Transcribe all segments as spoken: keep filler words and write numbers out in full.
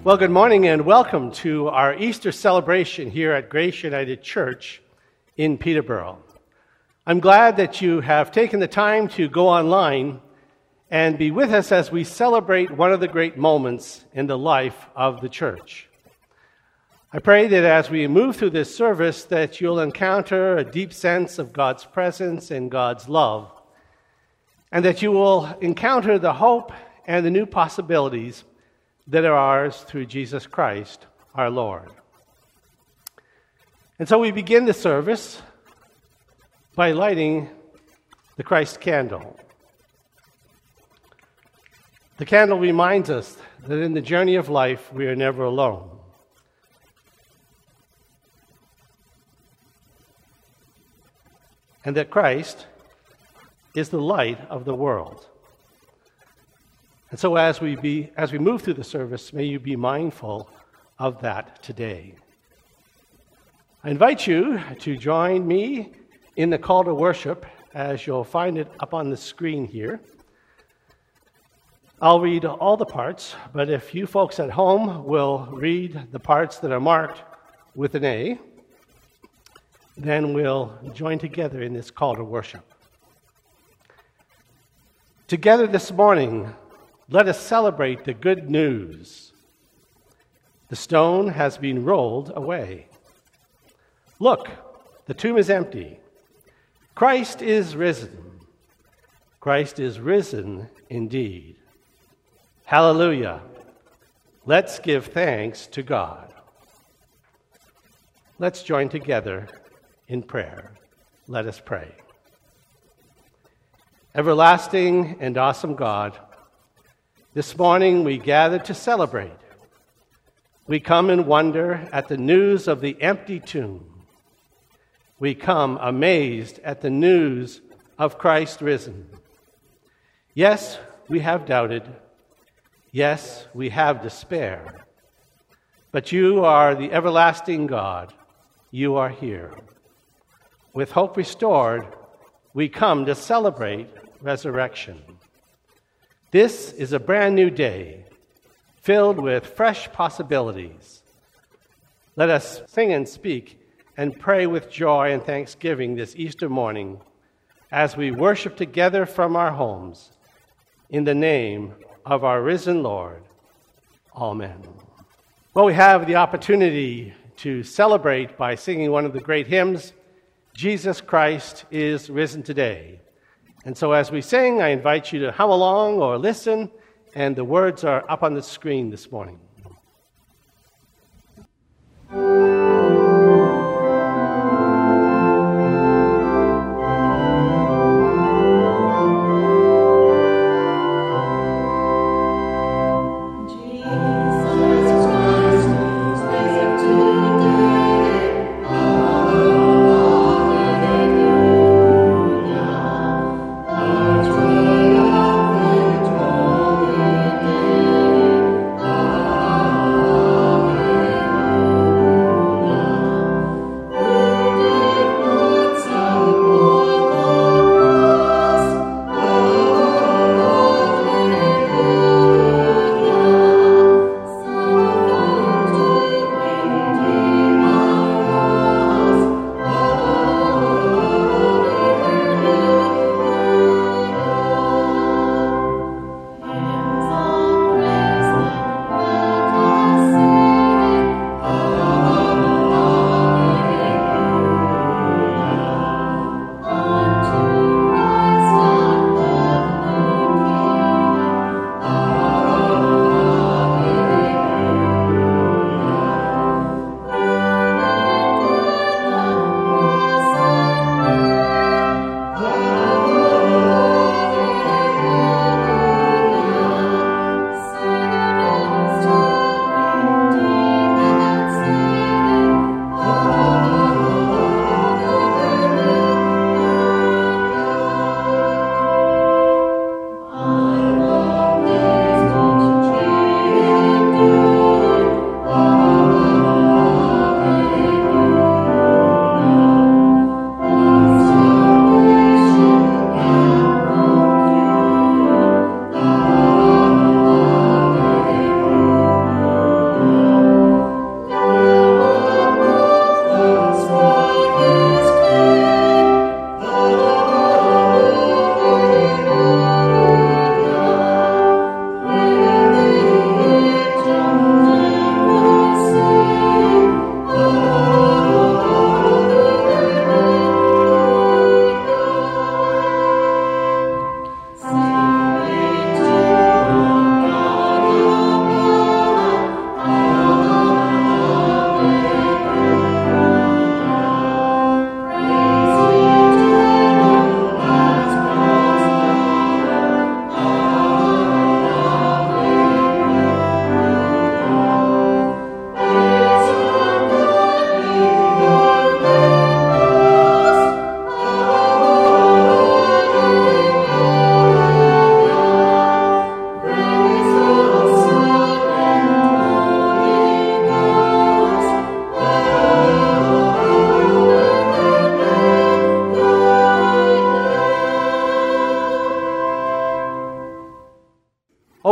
Well, good morning and welcome to our Easter celebration here at Grace United Church in Peterborough. I'm glad that you have taken the time to go online and be with us as we celebrate one of the great moments in the life of the church. I pray that as we move through this service that you'll encounter a deep sense of God's presence and God's love, and that you will encounter the hope and the new possibilities that are ours through Jesus Christ, our Lord. And so we begin the service by lighting the Christ candle. The candle reminds us that in the journey of life, we are never alone. And that Christ is the light of the world. And so as we be as we move through the service, may you be mindful of that today. I invite you to join me in the call to worship as you'll find it up on the screen here. I'll read all the parts, but if you folks at home will read the parts that are marked with an A, then we'll join together in this call to worship. Together this morning, let us celebrate the good news. The stone has been rolled away. Look, the tomb is empty. Christ is risen. Christ is risen indeed. Hallelujah. Let's give thanks to God. Let's join together in prayer. Let us pray. Everlasting and awesome God, this morning we gather to celebrate. We come in wonder at the news of the empty tomb. We come amazed at the news of Christ risen. Yes, we have doubted. Yes, we have despair. But you are the everlasting God. You are here. With hope restored, we come to celebrate resurrection. This is a brand new day, filled with fresh possibilities. Let us sing and speak and pray with joy and thanksgiving this Easter morning as we worship together from our homes in the name of our risen Lord. Amen. Well, we have the opportunity to celebrate by singing one of the great hymns, Jesus Christ is risen today. And so as we sing, I invite you to hum along or listen, and the words are up on the screen this morning. Oh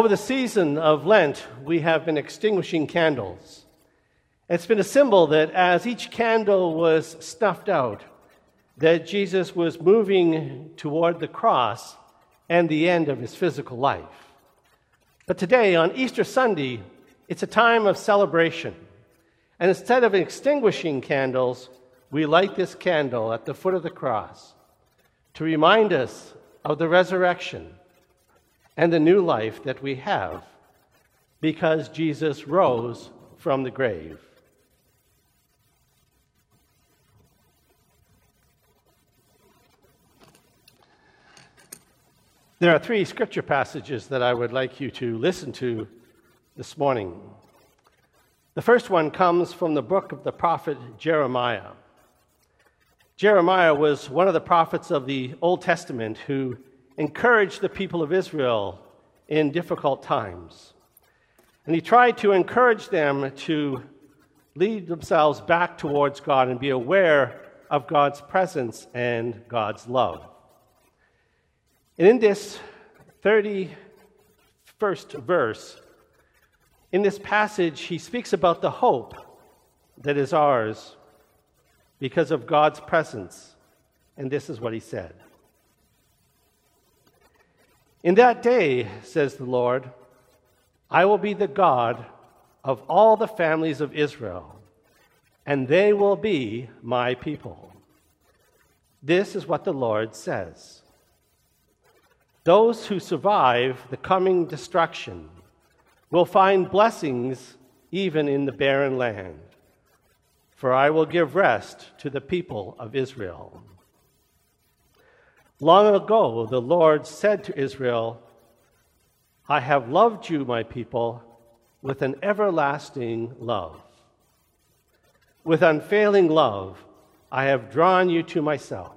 Over the season of Lent, we have been extinguishing candles. It's been a symbol that as each candle was snuffed out, that Jesus was moving toward the cross and the end of his physical life. But today, on Easter Sunday, it's a time of celebration. And instead of extinguishing candles, we light this candle at the foot of the cross to remind us of the resurrection and the new life that we have because Jesus rose from the grave. There are three scripture passages that I would like you to listen to this morning. The first one comes from the book of the prophet Jeremiah. Jeremiah was one of the prophets of the Old Testament who encouraged the people of Israel in difficult times. And he tried to encourage them to lead themselves back towards God and be aware of God's presence and God's love. And in this thirty-first verse, in this passage, he speaks about the hope that is ours because of God's presence. And this is what he said. In that day, says the Lord, I will be the God of all the families of Israel, and they will be my people. This is what the Lord says. Those who survive the coming destruction will find blessings even in the barren land, for I will give rest to the people of Israel. Long ago, the Lord said to Israel, I have loved you, my people, with an everlasting love. With unfailing love, I have drawn you to myself.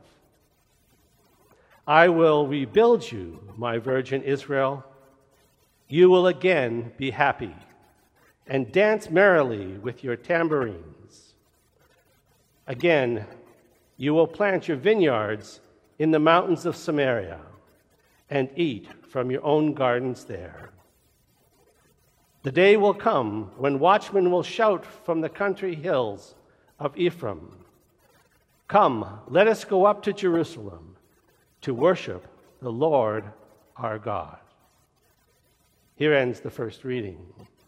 I will rebuild you, my virgin Israel. You will again be happy and dance merrily with your tambourines. Again, you will plant your vineyards in the mountains of Samaria and eat from your own gardens there. The day will come when watchmen will shout from the country hills of Ephraim, come, let us go up to Jerusalem to worship the Lord our God. Here ends the first reading.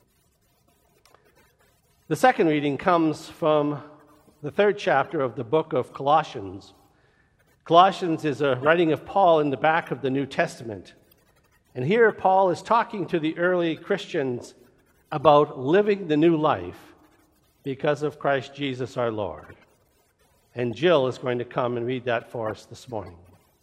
The second reading comes from the third chapter of the book of Colossians. Colossians is a writing of Paul in the back of the New Testament. And here Paul is talking to the early Christians about living the new life because of Christ Jesus our Lord. And Jill is going to come and read that for us this morning.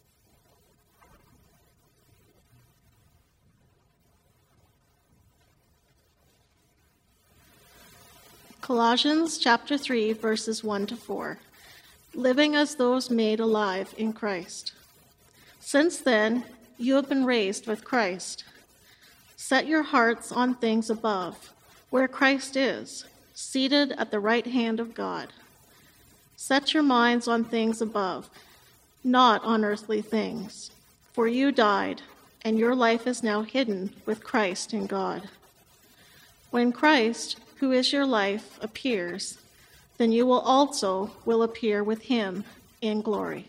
Colossians chapter three, verses one to four. Living as those made alive in Christ. Since then, you have been raised with Christ. Set your hearts on things above, where Christ is, seated at the right hand of God. Set your minds on things above, not on earthly things. For you died, and your life is now hidden with Christ in God. When Christ, who is your life, appears, then you will also will appear with him in glory.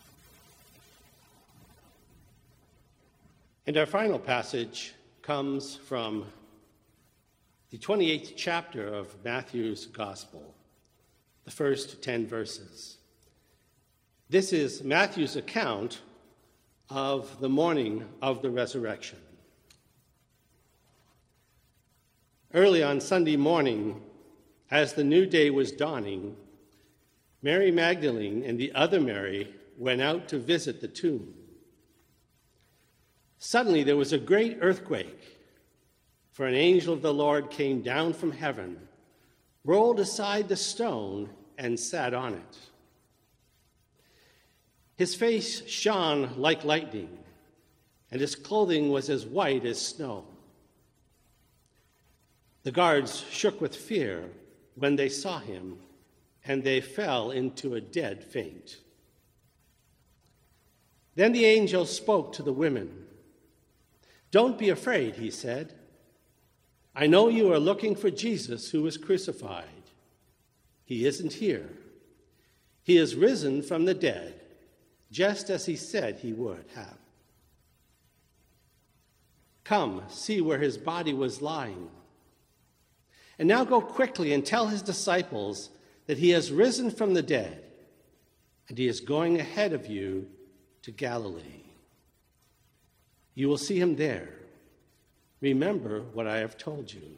And our final passage comes from the twenty-eighth chapter of Matthew's Gospel, the first ten verses. This is Matthew's account of the morning of the resurrection. Early on Sunday morning, as the new day was dawning, Mary Magdalene and the other Mary went out to visit the tomb. Suddenly there was a great earthquake, for an angel of the Lord came down from heaven, rolled aside the stone, and sat on it. His face shone like lightning, and his clothing was as white as snow. The guards shook with fear when they saw him, and they fell into a dead faint. Then the angel spoke to the women. "Don't be afraid," he said. I know you are looking for Jesus who was crucified. He isn't here. He is risen from the dead, just as he said he would have. Come, see where his body was lying. And now go quickly and tell his disciples that he has risen from the dead, and he is going ahead of you to Galilee. You will see him there. Remember what I have told you.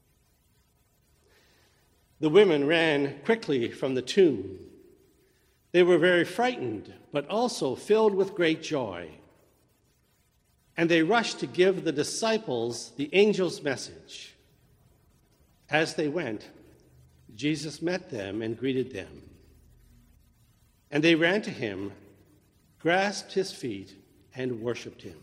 The women ran quickly from the tomb. They were very frightened, but also filled with great joy. And they rushed to give the disciples the angel's message. As they went, Jesus met them and greeted them. And they ran to him, grasped his feet, and worshiped him.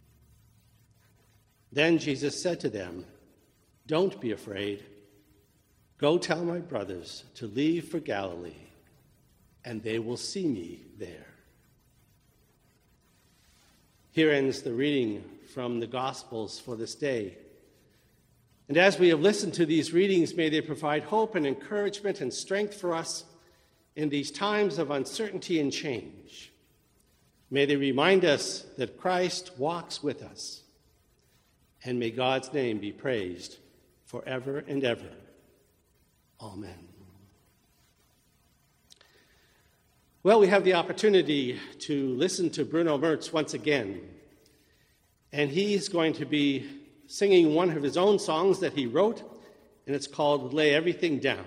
Then Jesus said to them, "Don't be afraid. Go tell my brothers to leave for Galilee, and they will see me there." Here ends the reading from the Gospels for this day. And as we have listened to these readings, may they provide hope and encouragement and strength for us in these times of uncertainty and change. May they remind us that Christ walks with us. And may God's name be praised forever and ever. Amen. Well, we have the opportunity to listen to Bruno Mertz once again. And he's going to be singing one of his own songs that he wrote, and it's called "Lay Everything Down."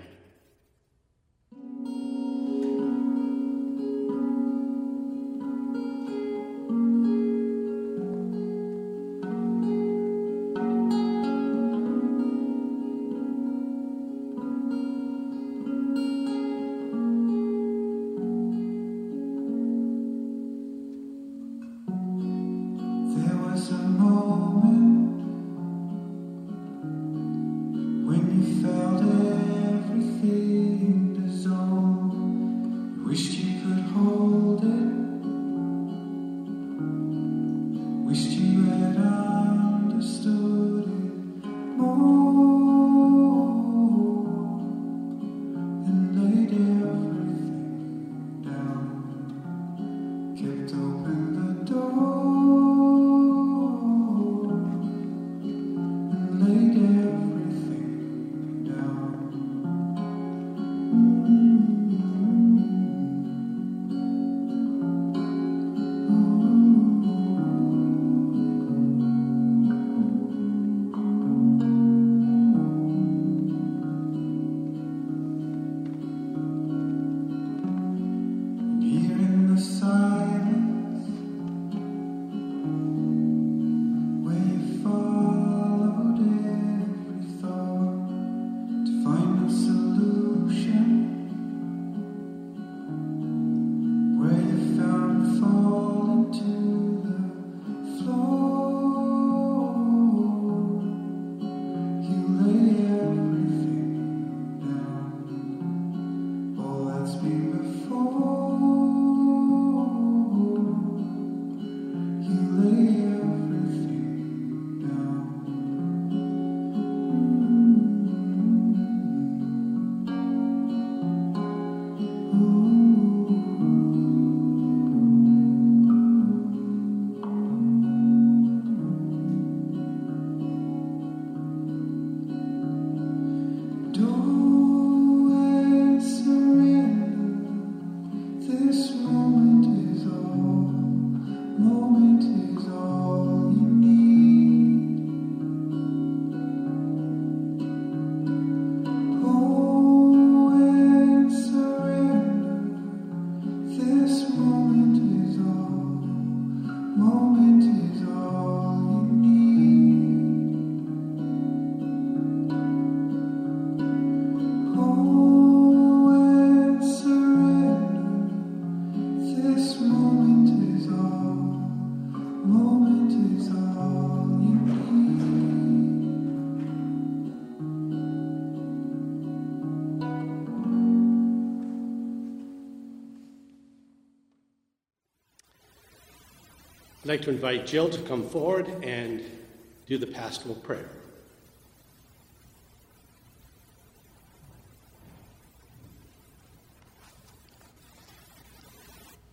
I'd like to invite Jill to come forward and do the pastoral prayer.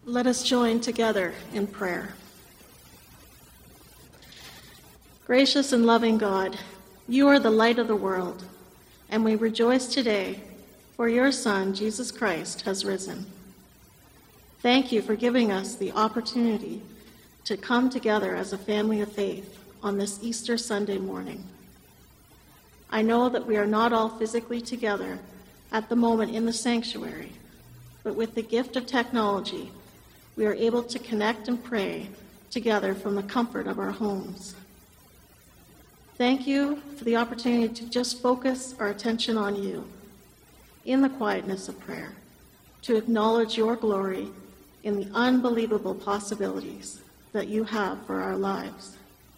Let us join together in prayer. Gracious and loving God, you are the light of the world, and we rejoice today, for your Son, Jesus Christ, has risen. Thank you for giving us the opportunity to come together as a family of faith on this Easter Sunday morning. I know that we are not all physically together at the moment in the sanctuary, but with the gift of technology, we are able to connect and pray together from the comfort of our homes. Thank you for the opportunity to just focus our attention on you in the quietness of prayer, to acknowledge your glory in the unbelievable possibilities that you have for our lives.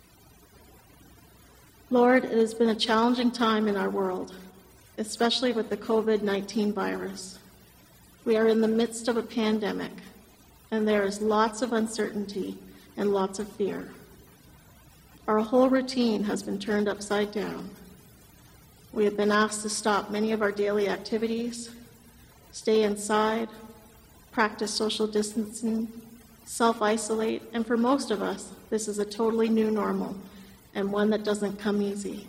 Lord, it has been a challenging time in our world, especially with the covid nineteen virus. We are in the midst of a pandemic, and there is lots of uncertainty and lots of fear. Our whole routine has been turned upside down. We have been asked to stop many of our daily activities, stay inside, practice social distancing, self-isolate, and for most of us, this is a totally new normal and one that doesn't come easy.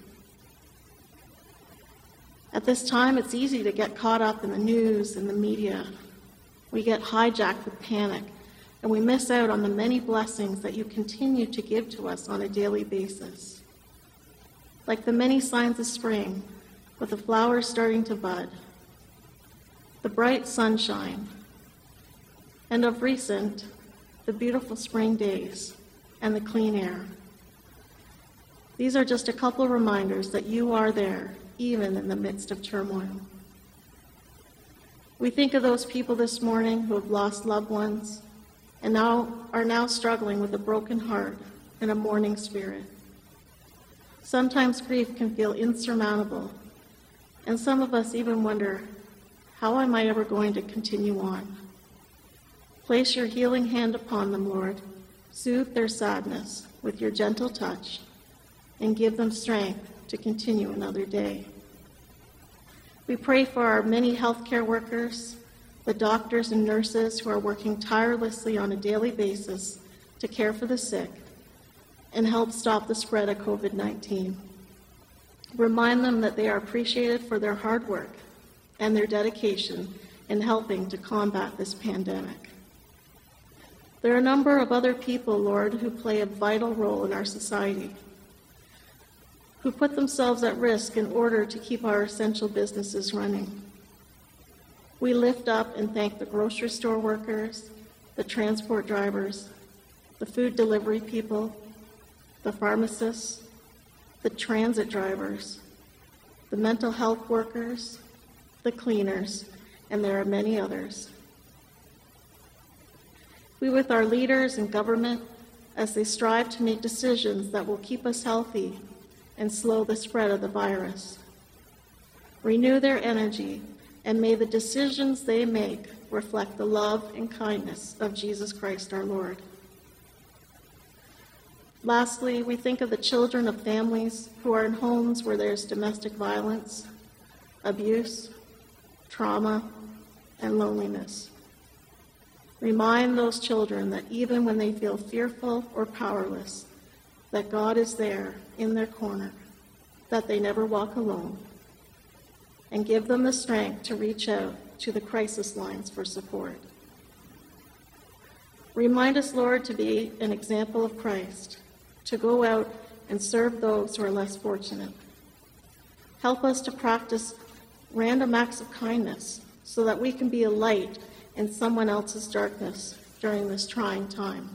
At this time, it's easy to get caught up in the news and the media. We get hijacked with panic, and we miss out on the many blessings that you continue to give to us on a daily basis. Like the many signs of spring, with the flowers starting to bud, the bright sunshine, and of recent, the beautiful spring days and the clean air. These are just a couple reminders that you are there, even in the midst of turmoil. We think of those people this morning who have lost loved ones and now are now struggling with a broken heart and a mourning spirit. Sometimes grief can feel insurmountable, and some of us even wonder, how am I ever going to continue on? Place your healing hand upon them, Lord. Soothe their sadness with your gentle touch and give them strength to continue another day. We pray for our many healthcare workers, the doctors and nurses who are working tirelessly on a daily basis to care for the sick and help stop the spread of covid nineteen. Remind them that they are appreciated for their hard work and their dedication in helping to combat this pandemic. There are a number of other people, Lord, who play a vital role in our society, who put themselves at risk in order to keep our essential businesses running. We lift up and thank the grocery store workers, the transport drivers, the food delivery people, the pharmacists, the transit drivers, the mental health workers, the cleaners, and there are many others. Be with our leaders in government as they strive to make decisions that will keep us healthy and slow the spread of the virus. Renew their energy, and may the decisions they make reflect the love and kindness of Jesus Christ our Lord. Lastly, we think of the children of families who are in homes where there's domestic violence, abuse, trauma, and loneliness. Remind those children that even when they feel fearful or powerless, that God is there in their corner, that they never walk alone, and give them the strength to reach out to the crisis lines for support. Remind us, Lord, to be an example of Christ, to go out and serve those who are less fortunate. Help us to practice random acts of kindness so that we can be a light in someone else's darkness during this trying time.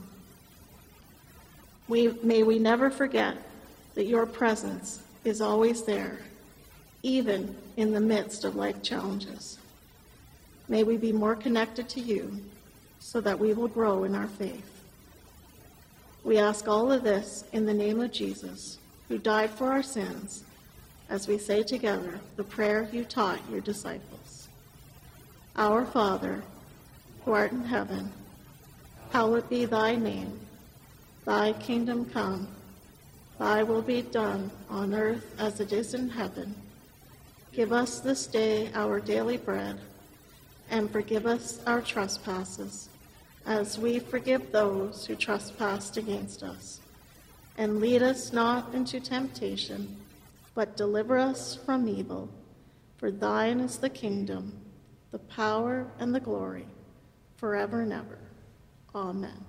We, may we never forget that your presence is always there, even in the midst of life challenges. May we be more connected to you so that we will grow in our faith. We ask all of this in the name of Jesus, who died for our sins, as we say together the prayer you taught your disciples. Our Father, who art in heaven, hallowed be thy name. Thy kingdom come, thy will be done on earth as it is in heaven. Give us this day our daily bread, and forgive us our trespasses, as we forgive those who trespass against us. And lead us not into temptation, but deliver us from evil. For thine is the kingdom, the power, and the glory, forever and ever. Amen.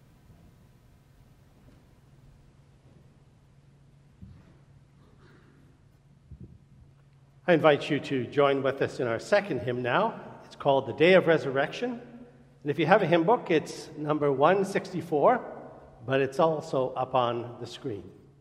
I invite you to join with us in our second hymn now. It's called The Day of Resurrection. And if you have a hymn book, it's number one sixty-four, but it's also up on the screen.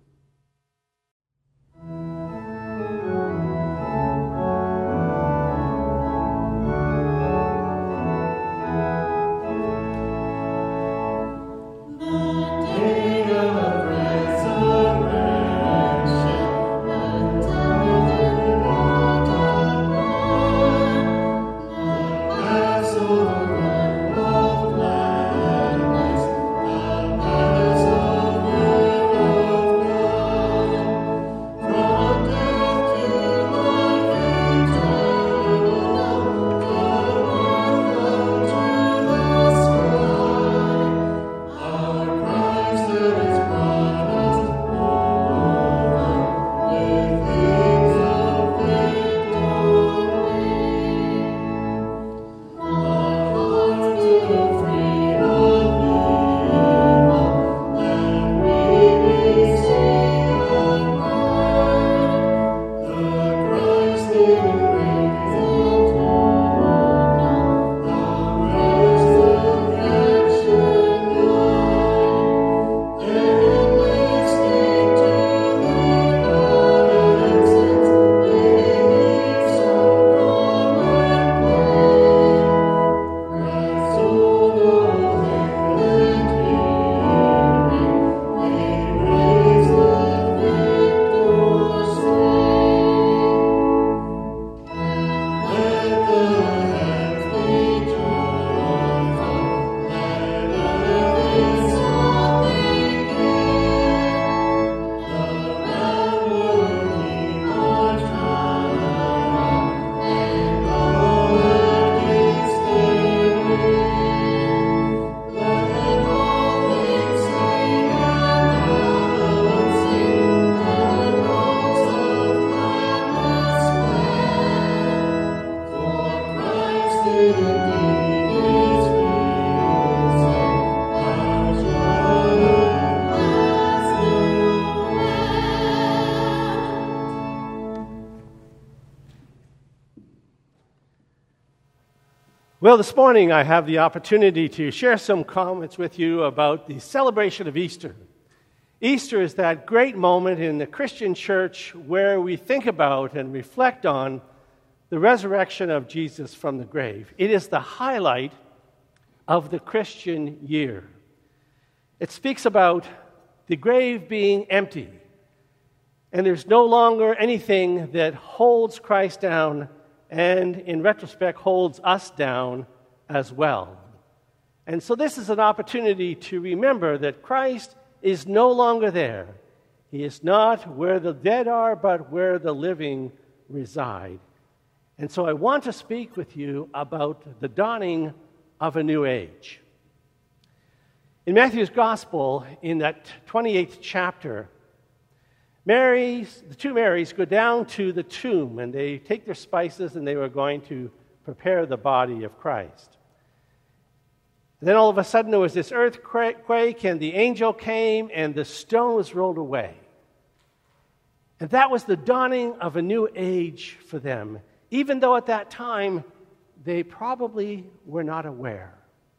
Well, this morning I have the opportunity to share some comments with you about the celebration of Easter. Easter is that great moment in the Christian church where we think about and reflect on the resurrection of Jesus from the grave. It is the highlight of the Christian year. It speaks about the grave being empty, and there's no longer anything that holds Christ down and, in retrospect, holds us down as well. And so this is an opportunity to remember that Christ is no longer there. He is not where the dead are, but where the living reside. And so I want to speak with you about the dawning of a new age. In Matthew's Gospel, in that twenty-eighth chapter, Mary's, the two Marys go down to the tomb, and they take their spices, and they were going to prepare the body of Christ. And then all of a sudden there was this earthquake, and the angel came, and the stone was rolled away. And that was the dawning of a new age for them, even though at that time they probably were not aware.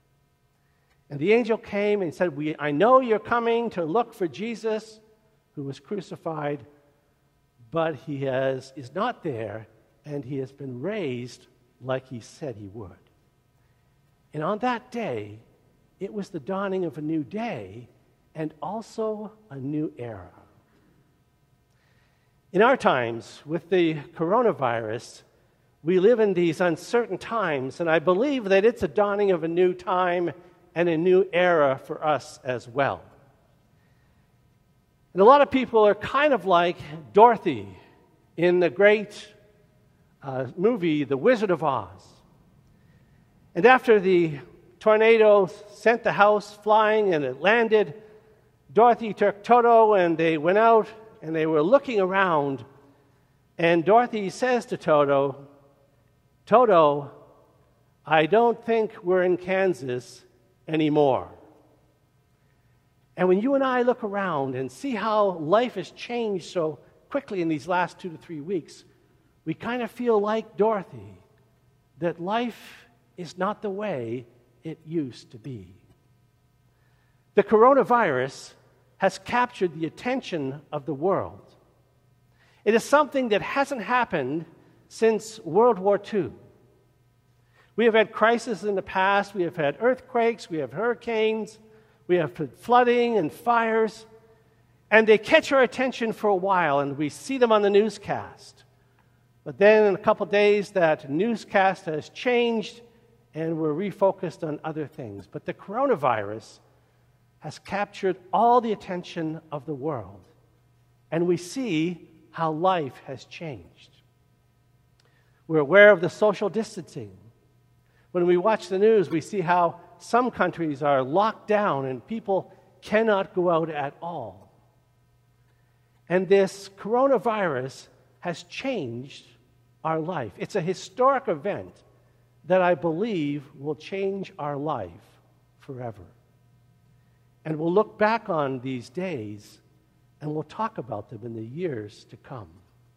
And the angel came and said, "We, I know you're coming to look for Jesus, who was crucified, but he has, is not there, and he has been raised like he said he would." And on that day, it was the dawning of a new day and also a new era. In our times, with the coronavirus, we live in these uncertain times, and I believe that it's a dawning of a new time and a new era for us as well. And a lot of people are kind of like Dorothy in the great uh, movie, The Wizard of Oz. And after the tornado sent the house flying and it landed. Dorothy took Toto and they went out and they were looking around. And Dorothy says to Toto, Toto, I don't think we're in Kansas anymore. And when you and I look around and see how life has changed so quickly in these last two to three weeks, we kind of feel like Dorothy, that life is not the way it used to be. The coronavirus has captured the attention of the world. It is something that hasn't happened since World War Two. We have had crises in the past. We have had earthquakes. We have hurricanes. We have flooding and fires. And they catch our attention for a while, and we see them on the newscast. But then in a couple days, that newscast has changed, and we're refocused on other things. But the coronavirus has captured all the attention of the world, and we see how life has changed. We're aware of the social distancing. When we watch the news, we see how some countries are locked down and people cannot go out at all. And this coronavirus has changed our life. It's a historic event that I believe will change our life forever. And we'll look back on these days and we'll talk about them in the years to come.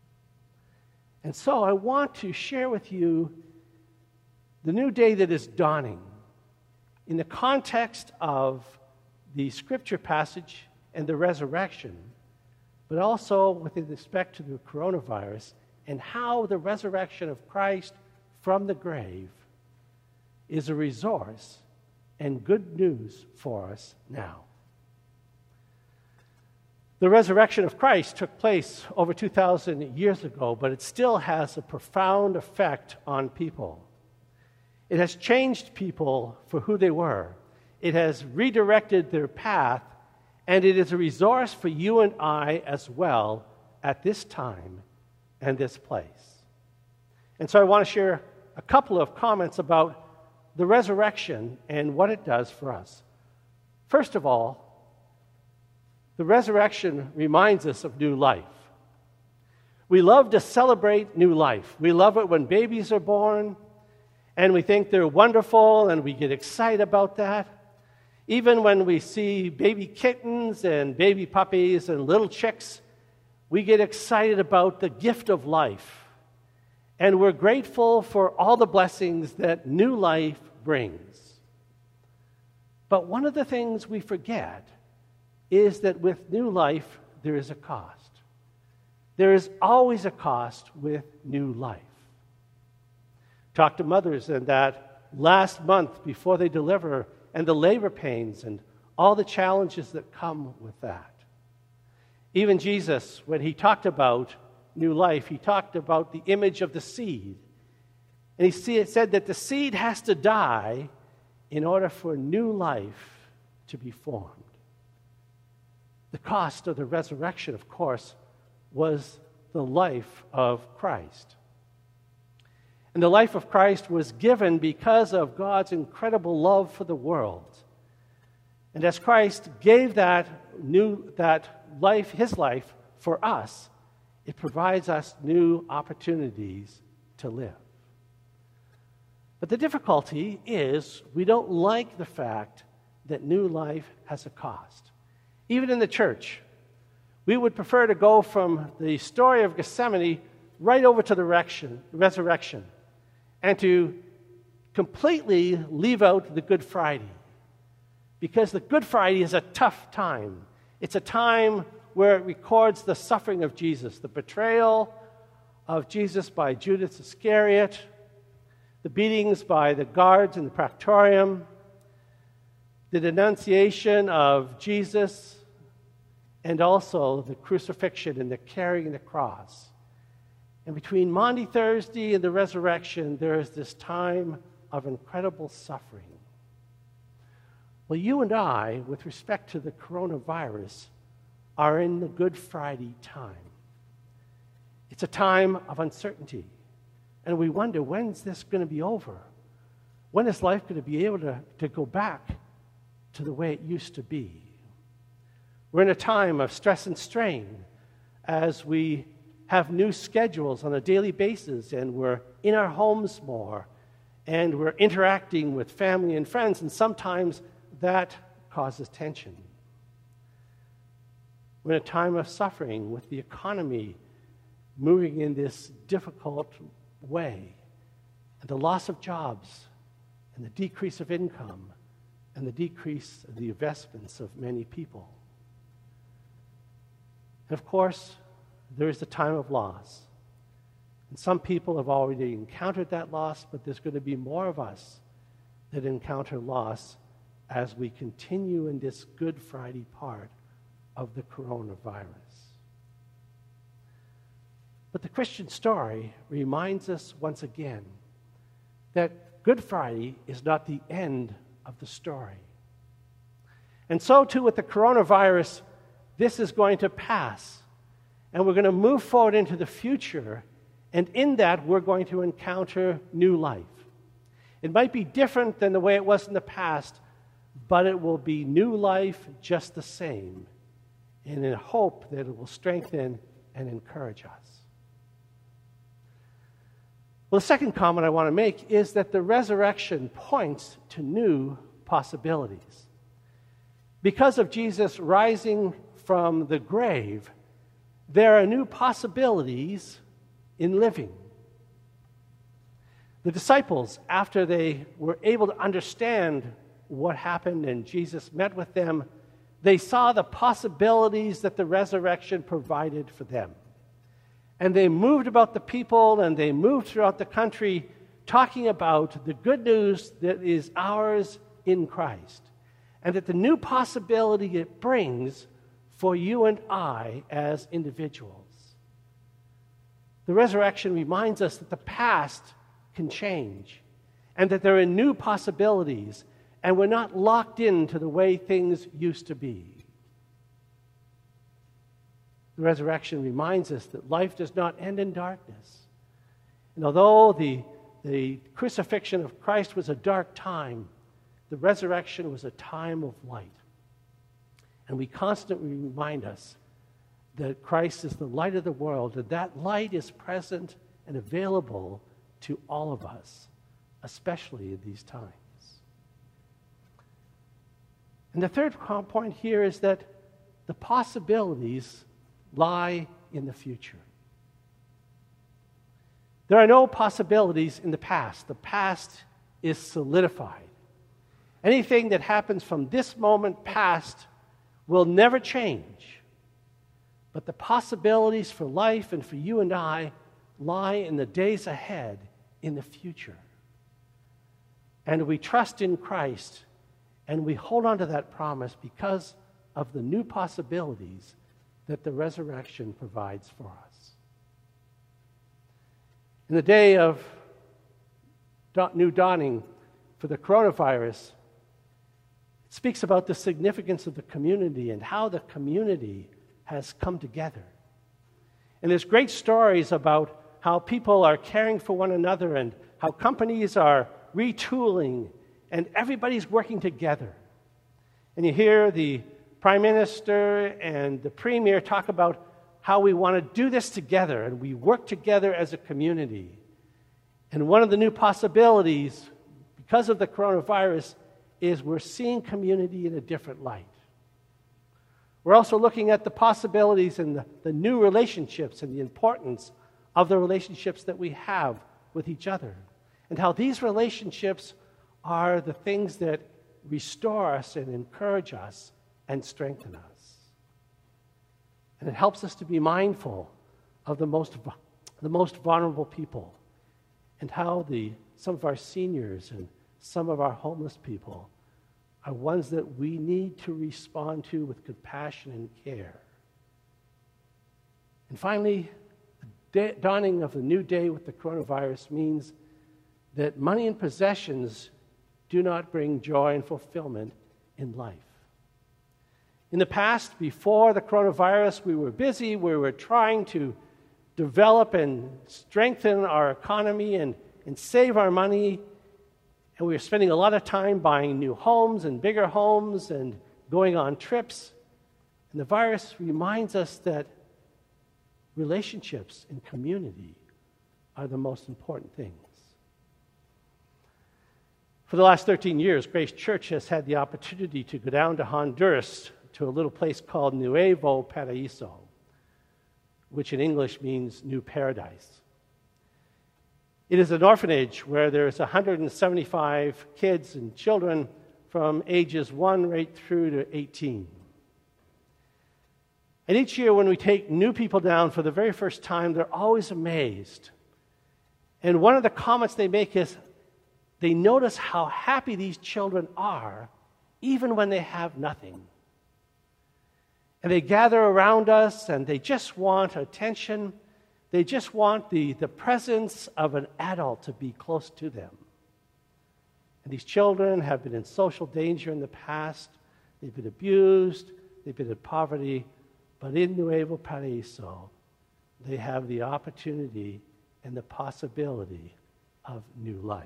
And so I want to share with you the new day that is dawning in the context of the scripture passage and the resurrection, but also with respect to the coronavirus and how the resurrection of Christ from the grave is a resource and good news for us now. The resurrection of Christ took place over two thousand years ago, but it still has a profound effect on people. It has changed people for who they were. It has redirected their path, and it is a resource for you and I as well at this time and this place. And so I want to share a couple of comments about the resurrection and what it does for us. First of all, the resurrection reminds us of new life. We love to celebrate new life. We love it when babies are born, and we think they're wonderful, and we get excited about that. Even when we see baby kittens and baby puppies and little chicks, we get excited about the gift of life. And we're grateful for all the blessings that new life brings. But one of the things we forget is that with new life, there is a cost. There is always a cost with new life. Talk to mothers and that last month before they deliver, and the labor pains and all the challenges that come with that. Even Jesus, when he talked about new life, he talked about the image of the seed. And he said that the seed has to die in order for new life to be formed. The cost of the resurrection, of course, was the life of Christ. And the life of Christ was given because of God's incredible love for the world. And as Christ gave that new that life, his life, for us, it provides us new opportunities to live. But the difficulty is we don't like the fact that new life has a cost. Even in the church, we would prefer to go from the story of Gethsemane right over to the resurrection and to completely leave out the Good Friday. Because the Good Friday is a tough time. It's a time where it records the suffering of Jesus, the betrayal of Jesus by Judas Iscariot, the beatings by the guards in the Praetorium, the denunciation of Jesus, and also the crucifixion and the carrying the cross. And between Maundy Thursday and the resurrection, there is this time of incredible suffering. Well, you and I, with respect to the coronavirus, are in the Good Friday time. It's a time of uncertainty. And we wonder, when's this going to be over? When is life going to be able to, to go back to the way it used to be? We're in a time of stress and strain as we have new schedules on a daily basis, and we're in our homes more, and we're interacting with family and friends, and sometimes that causes tension. We're in a time of suffering with the economy moving in this difficult way, and the loss of jobs, and the decrease of income, and the decrease of the investments of many people. And of course, there is the time of loss. And some people have already encountered that loss, but there's going to be more of us that encounter loss as we continue in this Good Friday part of the coronavirus. But the Christian story reminds us once again that Good Friday is not the end of the story. And so too with the coronavirus, this is going to pass, and we're going to move forward into the future, and in that we're going to encounter new life. It might be different than the way it was in the past, but it will be new life just the same, and in hope that it will strengthen and encourage us. Well, the second comment I want to make is that the resurrection points to new possibilities. Because of Jesus rising from the grave, there are new possibilities in living. The disciples, after they were able to understand what happened and Jesus met with them, they saw the possibilities that the resurrection provided for them. And they moved about the people, and they moved throughout the country talking about the good news that is ours in Christ, and that the new possibility it brings for you and I as individuals. The resurrection reminds us that the past can change, and that there are new possibilities, and we're not locked into the way things used to be. The resurrection reminds us that life does not end in darkness. And although the, the crucifixion of Christ was a dark time, the resurrection was a time of light. And we constantly remind us that Christ is the light of the world, and that light is present and available to all of us, especially in these times. And the third point here is that the possibilities lie in the future. There are no possibilities in the past. The past is solidified. Anything that happens from this moment past will never change. But the possibilities for life and for you and I lie in the days ahead, in the future. And we trust in Christ, and we hold on to that promise because of the new possibilities that the resurrection provides for us. In the day of new dawning for the coronavirus, it speaks about the significance of the community and how the community has come together. And there's great stories about how people are caring for one another and how companies are retooling and everybody's working together. And you hear the Prime Minister and the Premier talk about how we want to do this together and we work together as a community. And one of the new possibilities, because of the coronavirus, is we're seeing community in a different light. We're also looking at the possibilities and the, the new relationships and the importance of the relationships that we have with each other, and how these relationships are the things that restore us and encourage us and strengthen us. And it helps us to be mindful of the most, the most vulnerable people, and how the, some of our seniors and some of our homeless people are ones that we need to respond to with compassion and care. And finally, the dawning of the new day with the coronavirus means that money and possessions do not bring joy and fulfillment in life. In the past, before the coronavirus, we were busy, we were trying to develop and strengthen our economy and, and save our money. And we were spending a lot of time buying new homes and bigger homes and going on trips. And the virus reminds us that relationships and community are the most important things. For the last thirteen years, Grace Church has had the opportunity to go down to Honduras to a little place called Nuevo Paraíso, which in English means New Paradise. It is an orphanage where there's one hundred seventy-five kids and children from ages one right through to eighteen. And each year when we take new people down for the very first time, they're always amazed. And one of the comments they make is they notice how happy these children are even when they have nothing. And they gather around us and they just want attention. They just want the, the presence of an adult to be close to them. And these children have been in social danger in the past. They've been abused. They've been in poverty. But in Nuevo Paraíso, they have the opportunity and the possibility of new life.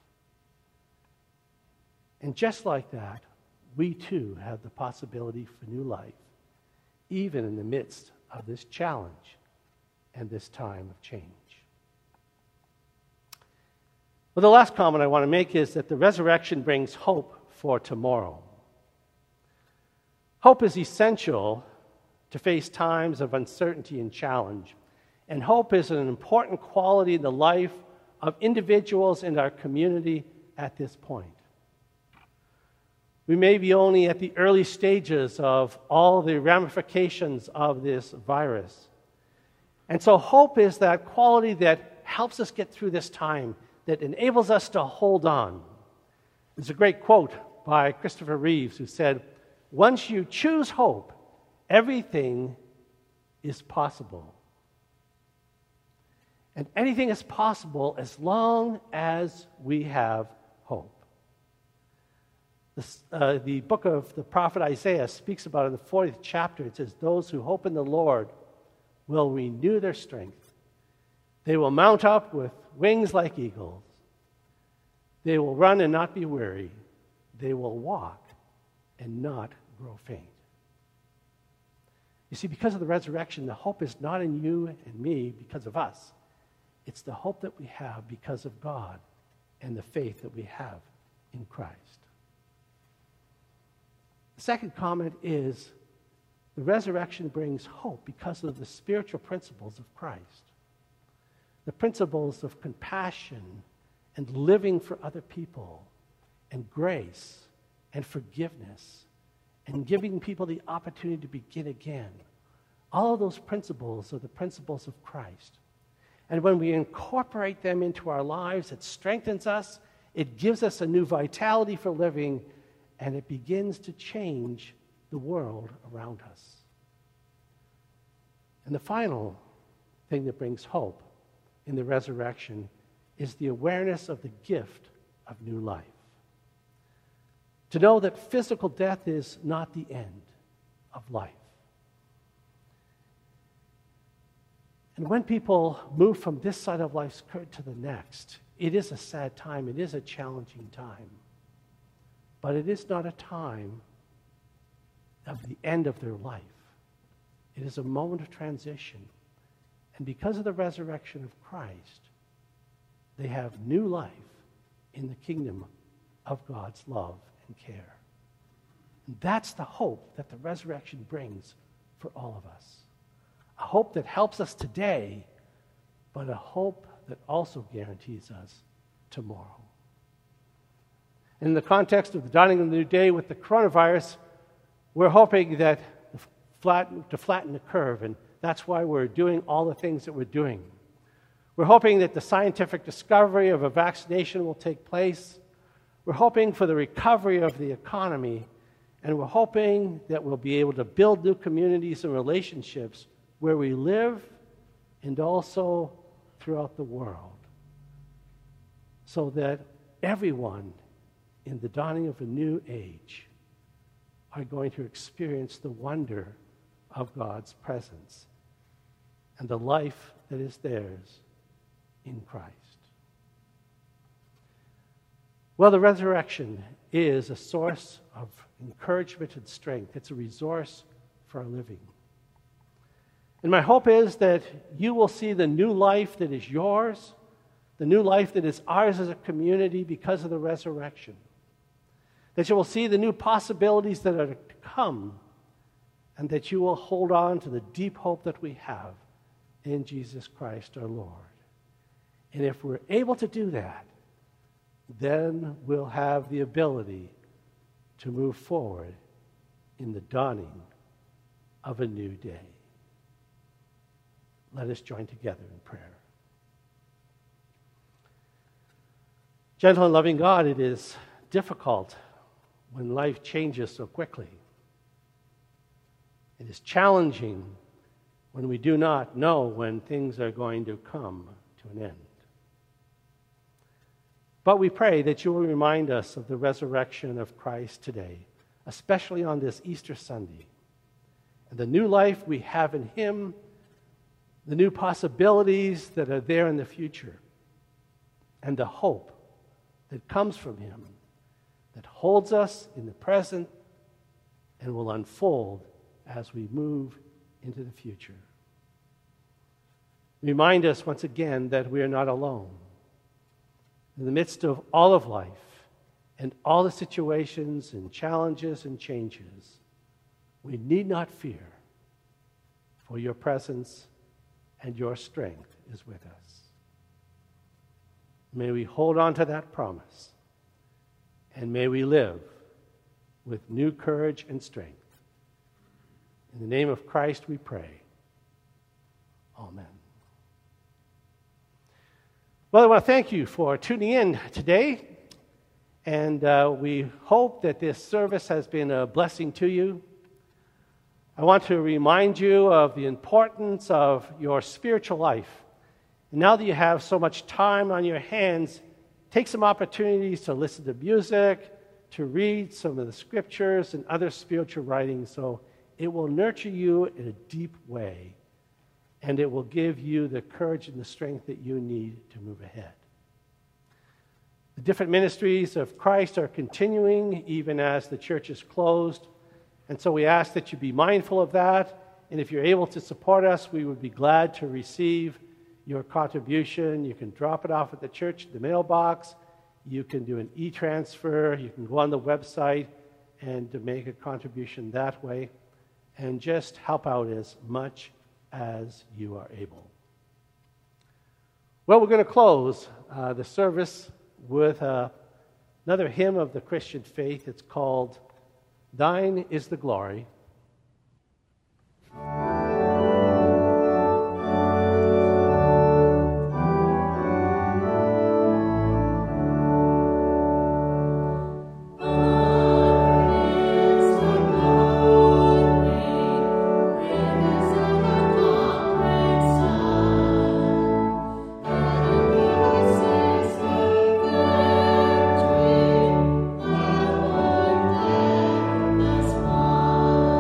And just like that, we too have the possibility for new life, even in the midst of this challenge and this time of change. Well, the last comment I want to make is that the resurrection brings hope for tomorrow. Hope is essential to face times of uncertainty and challenge. And hope is an important quality in the life of individuals in our community at this point. We may be only at the early stages of all the ramifications of this virus. And so hope is that quality that helps us get through this time, that enables us to hold on. There's a great quote by Christopher Reeves who said, "Once you choose hope, everything is possible." And anything is possible as long as we have hope. This, uh, the book of the prophet Isaiah speaks about in the fortieth chapter. It says, "Those who hope in the Lord will renew their strength. They will mount up with wings like eagles. They will run and not be weary. They will walk and not grow faint." You see, because of the resurrection, the hope is not in you and me because of us. It's the hope that we have because of God and the faith that we have in Christ. The second comment is the resurrection brings hope because of the spiritual principles of Christ. The principles of compassion and living for other people and grace and forgiveness and giving people the opportunity to begin again. All of those principles are the principles of Christ. And when we incorporate them into our lives, it strengthens us, it gives us a new vitality for living, and it begins to change the world around us. And the final thing that brings hope in the resurrection is the awareness of the gift of new life. To know that physical death is not the end of life. And when people move from this side of life's curtain to the next, it is a sad time, it is a challenging time. But it is not a time of the end of their life. It is a moment of transition. And because of the resurrection of Christ, they have new life in the kingdom of God's love and care. And that's the hope that the resurrection brings for all of us. A hope that helps us today, but a hope that also guarantees us tomorrow. In the context of the dawning of the new day with the coronavirus, we're hoping that flatten, to flatten the curve, and that's why we're doing all the things that we're doing. We're hoping that the scientific discovery of a vaccination will take place. We're hoping for the recovery of the economy, and we're hoping that we'll be able to build new communities and relationships where we live and also throughout the world, so that everyone in the dawning of a new age are going to experience the wonder of God's presence and the life that is theirs in Christ. Well, the resurrection is a source of encouragement and strength. It's a resource for our living. And my hope is that you will see the new life that is yours, the new life that is ours as a community because of the resurrection. That you will see the new possibilities that are to come, and that you will hold on to the deep hope that we have in Jesus Christ our Lord. And if we're able to do that, then we'll have the ability to move forward in the dawning of a new day. Let us join together in prayer. Gentle and loving God, it is difficult when life changes so quickly. It is challenging when we do not know when things are going to come to an end. But we pray that you will remind us of the resurrection of Christ today, especially on this Easter Sunday, and the new life we have in Him, the new possibilities that are there in the future, and the hope that comes from Him that holds us in the present and will unfold as we move into the future. Remind us once again that we are not alone. In the midst of all of life and all the situations and challenges and changes, we need not fear, for your presence and your strength is with us. May we hold on to that promise, and may we live with new courage and strength. In the name of Christ we pray. Amen. Well, I want to thank you for tuning in today, and uh, we hope that this service has been a blessing to you. I want to remind you of the importance of your spiritual life. And now that you have so much time on your hands, take some opportunities to listen to music, to read some of the scriptures and other spiritual writings, so it will nurture you in a deep way, and it will give you the courage and the strength that you need to move ahead. The different ministries of Christ are continuing even as the church is closed, and so we ask that you be mindful of that, and if you're able to support us, we would be glad to receive your contribution. You can drop it off at the church, the mailbox. You can do an e-transfer. You can go on the website and to make a contribution that way, and just help out as much as you are able. Well, we're going to close uh, the service with uh, another hymn of the Christian faith. It's called Thine is the Glory. Small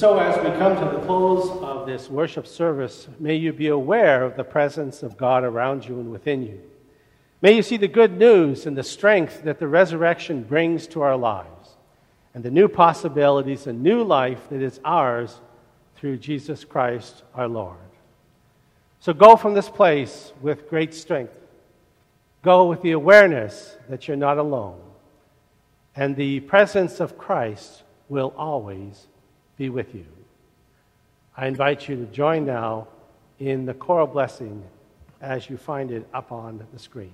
so as we come to the close of this worship service, may you be aware of the presence of God around you and within you. May you see the good news and the strength that the resurrection brings to our lives, and the new possibilities and new life that is ours through Jesus Christ our Lord. So go from this place with great strength. Go with the awareness that you're not alone, and the presence of Christ will always be with you. I invite you to join now in the choral blessing as you find it up on the screen.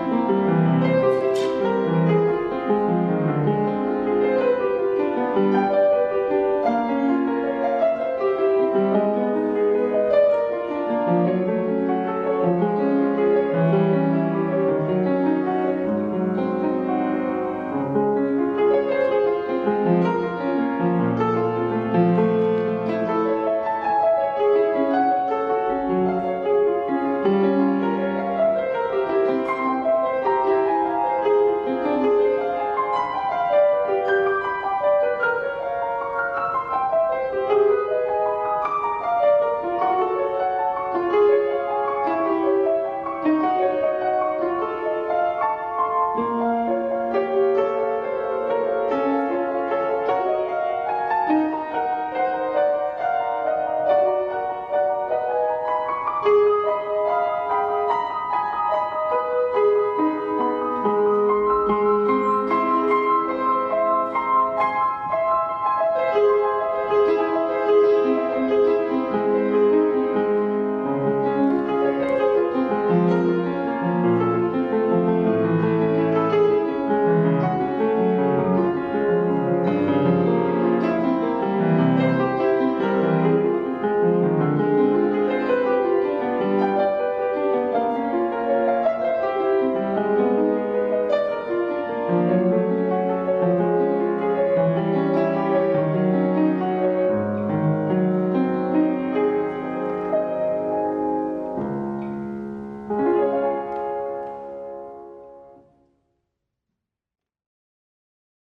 Thank you.